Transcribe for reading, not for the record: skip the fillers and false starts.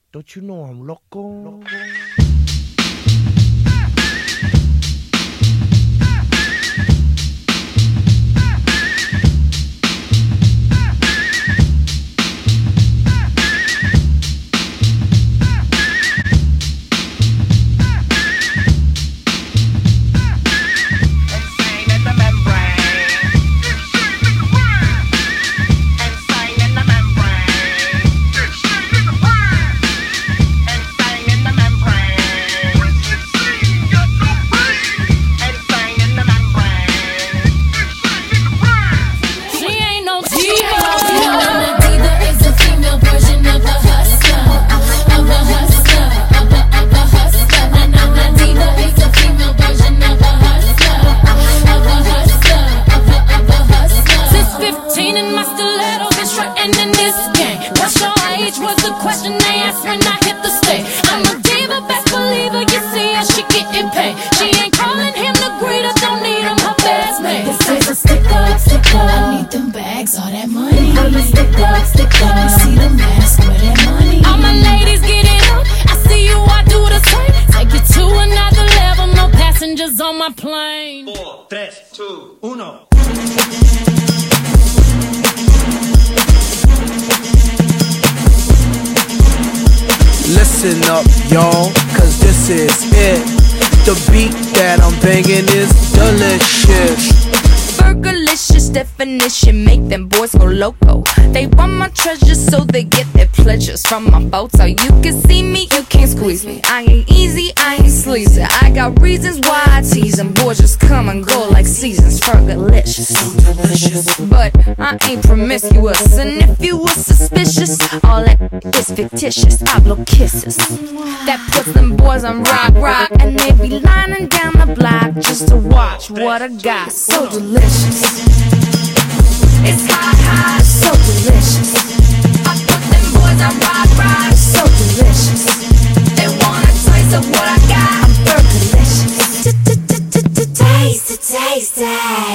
Don't you know I'm loco? On my plane. 4, 3, 2, 1. Listen up, y'all, cause this is it. The beat that I'm banging is delicious. Burgerlicious definition, make them boys go loco. They want my treasures so they get their pleasures from my photo. You can see me, you can't squeeze me. I ain't easy, I ain't sleazy. I got reasons why I tease them. Boys just come and go like seasons. Burgerlicious, so delicious. But I ain't promiscuous, and if you were suspicious, all that is fictitious. I blow kisses that puts them boys on rock, and they be lining down the block just to watch what I got. So delicious. It's hot, hot.